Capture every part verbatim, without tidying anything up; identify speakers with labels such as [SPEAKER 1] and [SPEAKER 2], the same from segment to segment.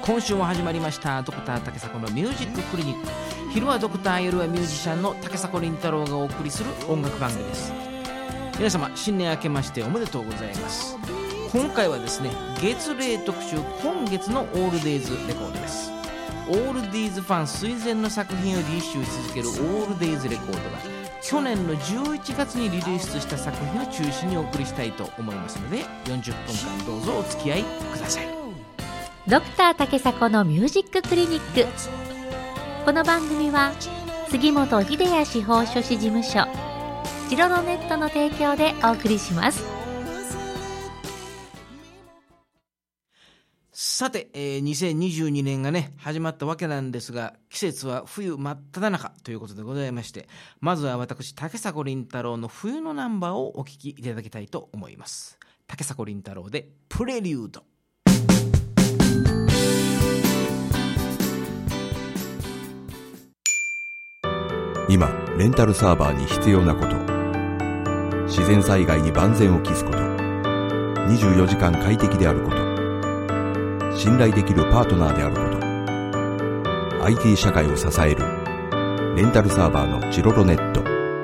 [SPEAKER 1] 今週も始まりましたドクター竹迫のミュージッククリニック。昼はドクター、夜はミュージシャンの竹迫倫太郎がお送りする音楽番組です。皆様新年明けましておめでとうございます。今回はですね、月例特集、今月のオールデイズレコードです。オールディーズファン垂涎の作品をリリースし続けるオールデイズレコードが去年のじゅういちがつにリリースした作品を中心にお送りしたいと思いますので、よんじゅっぷんかんどうぞお付き合いください。
[SPEAKER 2] ドクター竹迫のミュージッククリニック。この番組は杉本秀哉司法書士事務所ジロロネットの提供でお送りします。
[SPEAKER 1] さて、えー、にせんにじゅうにねんがね始まったわけなんですが、季節は冬真っ只中ということでございまして、まずは私竹迫倫太郎の冬のナンバーをお聴きいただきたいと思います。竹迫倫太郎でプレリュード。
[SPEAKER 3] 今レンタルサーバーに必要なこと、自然災害に万全を期すこと、にじゅうよじかん快適であること、信頼できるパートナーであること、 アイティー 社会を支えるレンタルサーバーのジロロネット。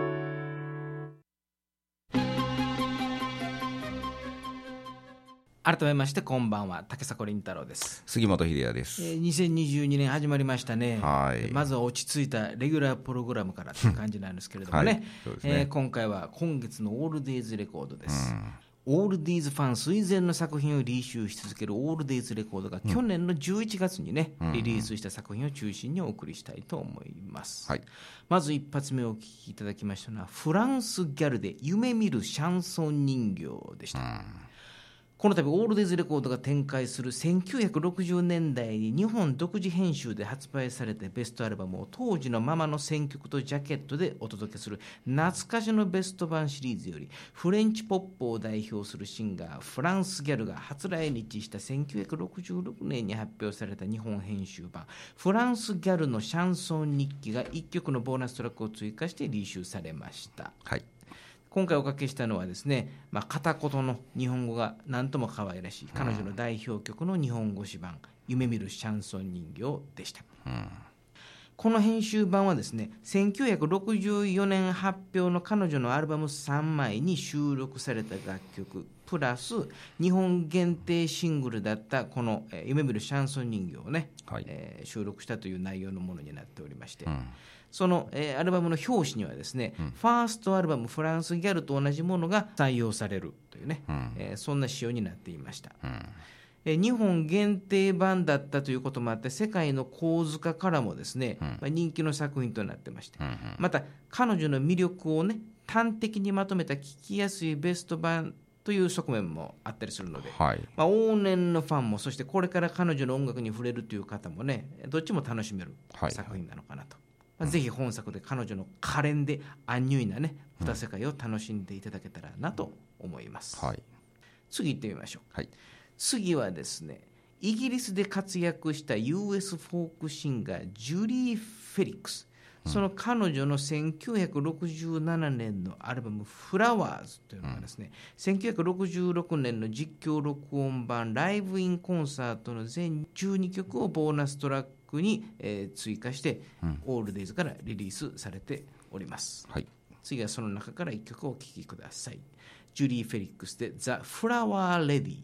[SPEAKER 1] 改めましてこんばんは、竹迫倫太郎です。
[SPEAKER 3] 杉本秀哉です。
[SPEAKER 1] えー、にせんにじゅうにねん始まりましたね。
[SPEAKER 3] はい、
[SPEAKER 1] まずは落ち着いたレギュラープログラムからという感じなんですけれどもね、はい、そうですね。えー、今回は今月のオールデイズレコードです。うん、オールディーズファン垂涎の作品をリリースし続けるオールデイズレコードが去年のじゅういちがつにね、うん、リリースした作品を中心にお送りしたいと思います。はい、まず一発目お聴きいただきましたのはフランスギャルで夢見るシャンソン人形でした。うん、この度オールデイズレコードが展開するせんきゅうひゃくろくじゅうねんだいに日本独自編集で発売されたベストアルバムを当時のままの選曲とジャケットでお届けする懐かしのベスト版シリーズより、フレンチポップを代表するシンガーフランスギャルが初来日したせんきゅうひゃくろくじゅうろくねんに発表された日本編集版フランスギャルのシャンソン日記がいっきょくのボーナストラックを追加してリリースされました。はい、今回おかけしたのはですね、まあ、片言の日本語が何とも可愛らしい彼女の代表曲の日本語詞版、夢見るシャンソン人形でした。うん、この編集版はですね、せんきゅうひゃくろくじゅうよねん発表の彼女のアルバムさんまいに収録された楽曲プラス日本限定シングルだったこの、えー、夢見るシャンソン人形をね、はい、えー、収録したという内容のものになっておりまして、うん、その、えー、アルバムの表紙にはですね、うん、ファーストアルバムフランスギャルと同じものが採用されるというね、うん、えー、そんな仕様になっていました。うん、えー、日本限定版だったということもあって世界の構図化からもですね、うん、まあ、人気の作品となってまして、うんうん、また彼女の魅力をね端的にまとめた聞きやすいベスト版という側面もあったりするので、はい、まあ、往年のファンもそしてこれから彼女の音楽に触れるという方もね、どっちも楽しめる作品なのかなと、はい、ぜひ本作で彼女の可憐でアンニュイなね二世界を楽しんでいただけたらなと思います。はい、次行ってみましょう。はい、次はですね、イギリスで活躍した ユーエス フォークシンガージュリー・フェリックス、その彼女のせんきゅうひゃくろくじゅうななねんのアルバムフラワーズというのがですね、うん、せんきゅうひゃくろくじゅうろくねんの実況録音版ライブインコンサートの全じゅうにきょくをボーナストラックに、えー、追加して、うん、オールデイズからリリースされております。はい、次はその中からいっきょくお聴きください。ジュリー・フェリックスでザ・フラワー・レディ。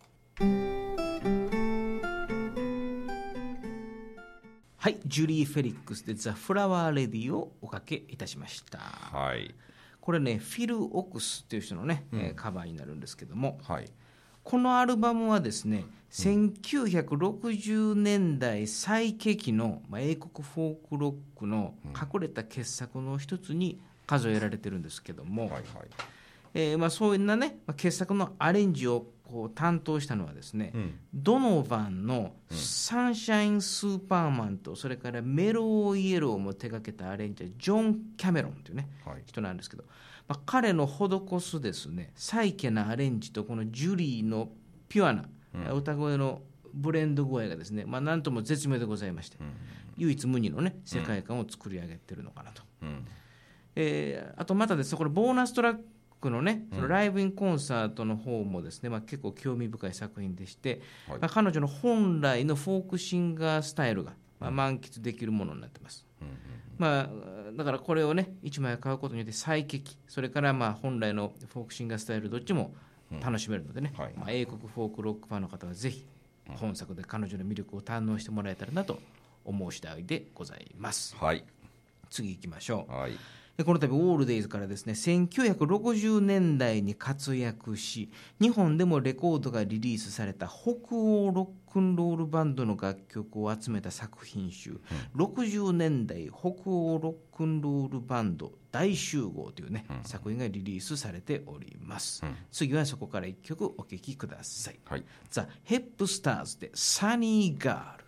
[SPEAKER 1] はい、ジュリー・フェリックスでザ・フラワー・レディをおかけいたしました。はい、これねフィル・オクスという人のね、うん、えー、カバーになるんですけども、はい、このアルバムはですね、うん、せんきゅうひゃくろくじゅうねんだい最景気の、まあ、英国フォークロックの隠れた傑作の一つに数えられてるんですけども、はいはい、えーまあ、そういうなね、まあ、傑作のアレンジをこう担当したのはですね、うん、ドノバンのサンシャインスーパーマンとそれからメローイエローも手掛けたアレンジャージョン・キャメロンというね、はい、人なんですけど、まあ、彼の施すですねサイケなアレンジとこのジュリーのピュアな歌声のブレンド具合がですね、まあ、なんとも絶妙でございまして、うん、唯一無二のね世界観を作り上げてるのかなと、うん、えー、あとまたですね、これボーナストラッククのね、そのライブインコンサートの方もですね、まあ、結構興味深い作品でして、はい、まあ、彼女の本来のフォークシンガースタイルが、まあ、満喫できるものになってます、うんうんうん、まあ、だからこれをねいちまい買うことによって再劇、それからまあ本来のフォークシンガースタイルどっちも楽しめるのでね、うん、はい、まあ、英国フォークロックファンの方はぜひ本作で彼女の魅力を堪能してもらえたらなと思う次第でございます、
[SPEAKER 3] はい、
[SPEAKER 1] 次行きましょう、
[SPEAKER 3] はい、
[SPEAKER 1] でこの度オールデイズからですね、せんきゅうひゃくろくじゅうねんだいに活躍し日本でもレコードがリリースされた北欧ロックンロールバンドの楽曲を集めた作品集、うん、ろくじゅうねんだい北欧ロックンロールバンド大集合というね、うん、作品がリリースされております、うん、次はそこからいっきょくお聴きください、はい、ザ・ヘップスターズでサニーガール。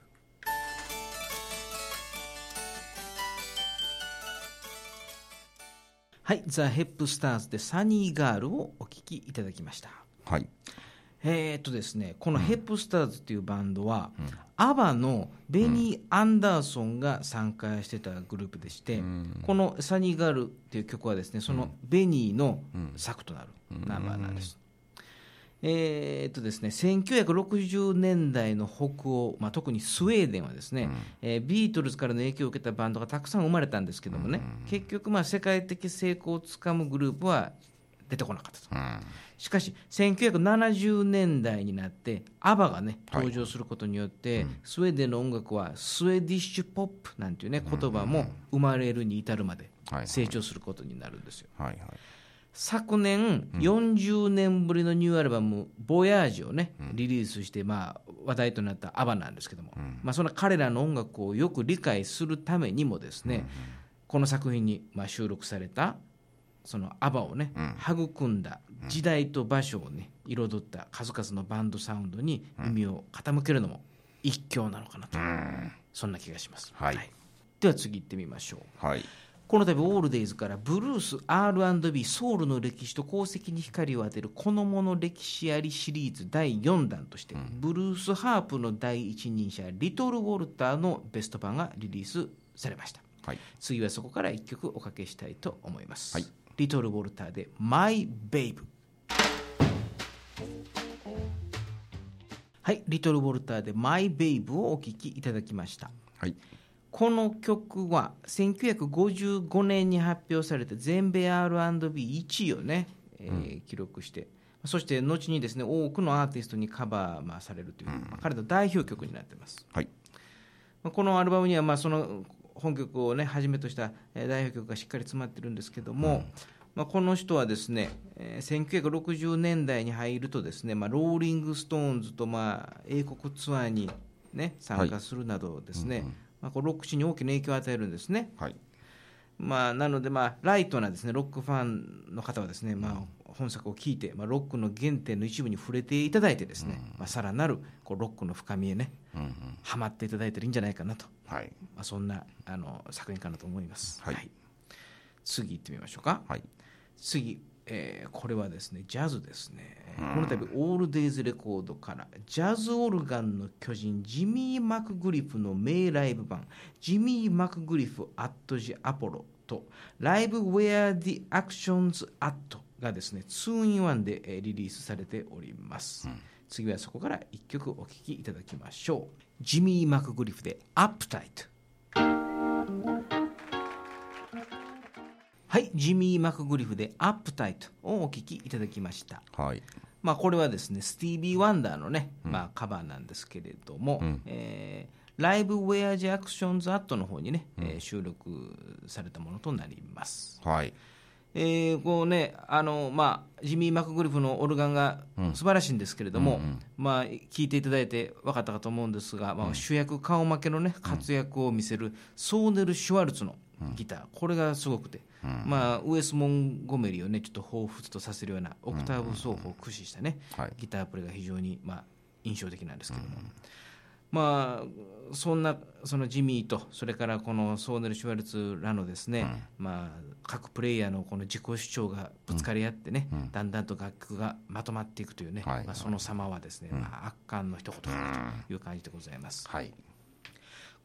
[SPEAKER 1] はい、ザ・ヘップスターズでサニーガールをお聴きいただきました。
[SPEAKER 3] はい。
[SPEAKER 1] えーっとですね、このヘップスターズっていうバンドは、うん、アバのベニー・アンダーソンが参加してたグループでして、うん、このサニーガールっていう曲はですね、そのベニーの作となるナンバーなんです。うん、えーっとですね、せんきゅうひゃくろくじゅうねんだいの北欧、まあ、特にスウェーデンはですね、うん、えー、ビートルズからの影響を受けたバンドがたくさん生まれたんですけどもね、うん、結局まあ世界的成功をつかむグループは出てこなかったと、うん、しかしせんきゅうひゃくななじゅうねんだいになってアバがね登場することによって、はい、うん、スウェーデンの音楽はスウェディッシュポップなんていうね言葉も生まれるに至るまで成長することになるんですよ、はいはいはい。昨年よんじゅうねんぶりのニューアルバムボヤージュをねリリースして、まあ、話題となったアバなんですけども、うん、まあ、その彼らの音楽をよく理解するためにもですね、うんうん、この作品にまあ収録されたそのアバをね、うん、育んだ時代と場所をね彩った数々のバンドサウンドに耳を傾けるのも一興なのかなと、うん、そんな気がします、はいはい。では次行ってみましょう、はい。この度オールデイズからブルース アールアンドビー ソウルの歴史と功績に光を当てるこのもの歴史ありシリーズだいよんだんとして、うん、ブルースハープの第一人者リトル・ウォルターのベスト版がリリースされました、はい。次はそこからいっきょくおかけしたいと思います、はい。リトル・ウォルターでマイ・ベイブ。はい、リトル・ウォルターでマイ・ベイブをお聴きいただきました、はい。この曲はせんきゅうひゃくごじゅうごねんに発表された全米 アールアンドビーいちいをね、えーうん、記録して、そして後にですね多くのアーティストにカバー、まあ、されるという、うん、まあ、彼の代表曲になっています、はい。まあ、このアルバムにはまあその本曲をねはじめとした代表曲がしっかり詰まってるんですけども、うん、まあ、この人はですね、えー、せんきゅうひゃくろくじゅうねんだいに入るとですね、まあ、ローリングストーンズとまあ英国ツアーに、ね、参加するなどですね、はい、うんうん、まあ、こうロック史に大きな影響を与えるんですね、はい。まあ、なので、まあ、ライトなですねロックファンの方はですね、まあ、本作を聴いて、まあ、ロックの原点の一部に触れていただいてですね、うん、まあ、さらなるこうロックの深みへね、うんうん、はまっていただいているんじゃないかなと、はい、まあ、そんなあの作品かなと思います、はいはい。次行ってみましょうか、はい。次、えー、これはですねジャズですね、うん、この度オールデイズレコードからジャズオルガンの巨人ジミー・マクグリフの名ライブ版ジミー・マクグリフ・アット・ジ・アポロとライブ・ウェア・ディ・アクションズ・アットがですね ツーインワン で、えー、リリースされております、うん。次はそこからいっきょくお聴きいただきましょう。ジミー・マクグリフでアップタイト。はい、ジミー・マクグリフでアップタイトをお聴きいただきました、はい。まあ、これはですねスティービー・ワンダーのね、うん、まあ、カバーなんですけれども、うん、えー、ライブ・ウェア・ジ・アクションズ・アットの方にね、うん、えー、収録されたものとなります、はい。えーこうねあのまあ、ジミー・マクグリフのオルガンが素晴らしいんですけれども、うんうんうん、まあ、聞いていただいて分かったかと思うんですが、まあ、主役顔負けの、ね、活躍を見せるソーネル・シュワルツのギター、これがすごくて、うん、まあ、ウエス・モンゴメリを、ね、ちょっと彷彿とさせるようなオクターブ奏法を駆使した、ね、うんうんうん、ギタープレイが非常に、まあ、印象的なんですけども、うん、まあ、そんなそのジミーとそれからこのソーネル・シュワルツらのですね、うん、まあ、各プレイヤーのこの自己主張がぶつかり合ってね、うん、だんだんと楽曲がまとまっていくというね、はい、まあ、その様はですね、うん、まあ、圧巻の一言という感じでございます、はい。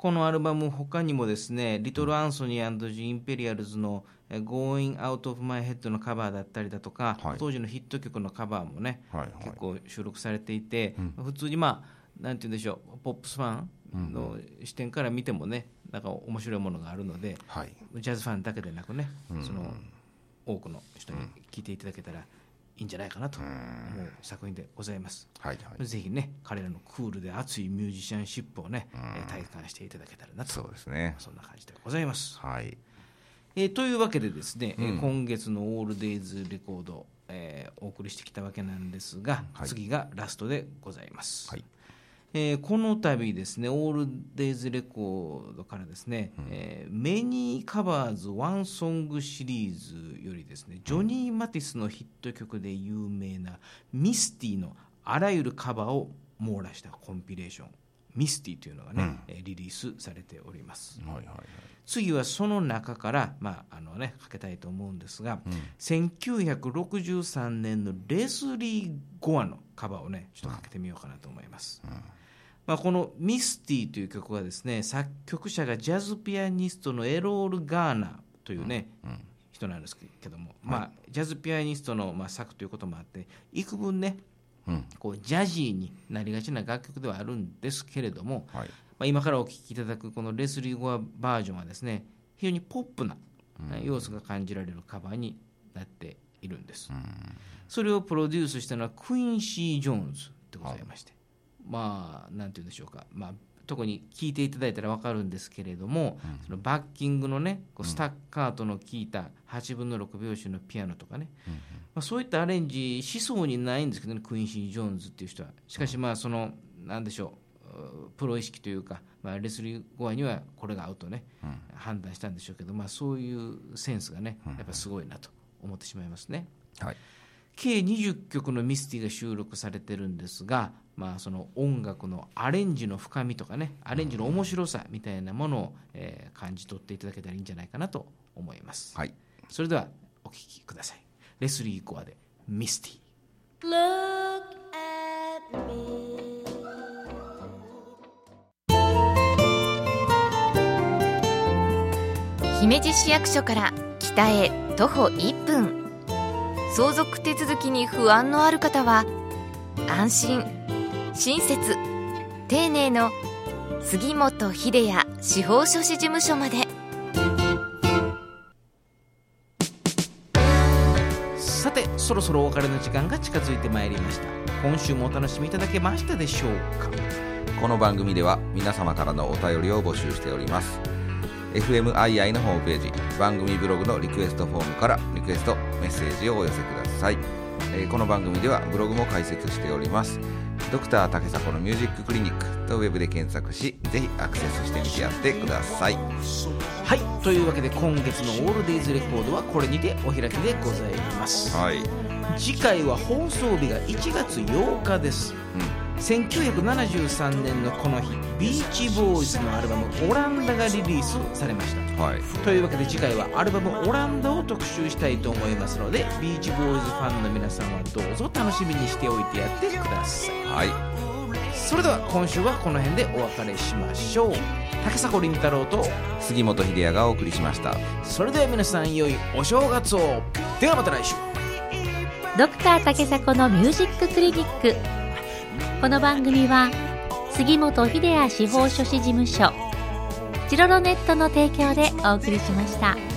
[SPEAKER 1] このアルバム他にもですね、リトル・アンソニー&ジ・インペリアルズの Going Out of My Head のカバーだったりだとか、はい、当時のヒット曲のカバーもね、はいはい、結構収録されていて、うん、普通にまあなんて言うんでしょう、ポップスファンの視点から見てもね、なんか面白いものがあるので、はい、ジャズファンだけでなくね、うん、その多くの人に聴いていただけたらいいんじゃないかなと思う作品でございます、はいはい、ぜひね彼らのクールで熱いミュージシャンシップをね、体感していただけたらなと。
[SPEAKER 3] そうですね、
[SPEAKER 1] そんな感じでございます、
[SPEAKER 3] はい。
[SPEAKER 1] えー、というわけでですね、うん、今月のオールデイズレコード、えー、お送りしてきたわけなんですが、はい、次がラストでございます、はい。えー、この度ですね、オールデイズレコードからですね、うんえー、メニーカバーズワンソングシリーズよりですね、ジョニー・マティスのヒット曲で有名なミスティのあらゆるカバーを網羅したコンピレーション、ミスティというのがね、うん、リリースされております、はいはいはい。次はその中から、まああのね、かけたいと思うんですが、うん、せんきゅうひゃくろくじゅうさんねんのレスリー・ゴアのカバーをねちょっとかけてみようかなと思います、うんまあ、このミスティという曲はですね、作曲者がジャズピアニストのエロール・ガーナーというね、うんうん、人なんですけども、はいまあ、ジャズピアニストの、まあ、作ということもあって幾分ね、うん、こうジャジーになりがちな楽曲ではあるんですけれども、はいまあ、今からお聴きいただくこのレスリー・ゴアバージョンはですね、非常にポップな要素が感じられるカバーになっているんです、うん、それをプロデュースしたのはクインシー・ジョーンズでございまして、まあなんて言うんでしょうか、まあ、特に聴いていただいたら分かるんですけれども、うん、そのバッキングのねこうスタッカートの効いたはちぶんのろく拍子のピアノとかね、うんまあ、そういったアレンジしそうにないんですけどね、クインシー・ジョーンズっていう人は。しかしまあそのなんでしょう、プロ意識というか、まあ、レスリー・ゴアにはこれが合うとね、うん、判断したんでしょうけど、まあ、そういうセンスがねやっぱすごいなと思ってしまいますね、はい。計にじゅっきょくのミスティが収録されてるんですが、まあ、その音楽のアレンジの深みとかね、アレンジの面白さみたいなものを、えー、感じ取っていただけたらいいんじゃないかなと思います、はい。それではお聴きください。レスリー・ゴアでミスティ。 Look at me。
[SPEAKER 2] 姫路市役所から北へ徒歩いっぷん、相続手続きに不安のある方は安心親切丁寧の杉本秀也司法書士事務所まで。
[SPEAKER 1] さてそろそろお別れの時間が近づいてまいりました。今週もお楽しみいただけましたでしょうか。
[SPEAKER 3] この番組では皆様からのお便りを募集しております。 エフエムアイアイ のホームページ、番組ブログのリクエストフォームからリクエストメッセージをお寄せください。えー、この番組ではブログも開設しております。ドクター竹迫のミュージッククリニックとウェブで検索し、ぜひアクセスしてみてやってください。
[SPEAKER 1] はい、というわけで今月のオールデイズレコードはこれにてお開きでございます、はい。次回は放送日がいちがつようかです、うん。せんきゅうひゃくななじゅうさんねんのこの日、ビーチボーイズのアルバムオランダがリリースされました、はい。というわけで次回はアルバムオランダを特集したいと思いますので、ビーチボーイズファンの皆さんはどうぞ楽しみにしておいてやってください、はい。それでは今週はこの辺でお別れしましょう。竹迫倫太郎と
[SPEAKER 3] 杉本秀也がお送りしました。
[SPEAKER 1] それでは皆さん良いお正月を。ではまた来週。
[SPEAKER 2] ドクター竹迫のミュージッククリニック。この番組は杉本秀也司法書士事務所、チロロネットの提供でお送りしました。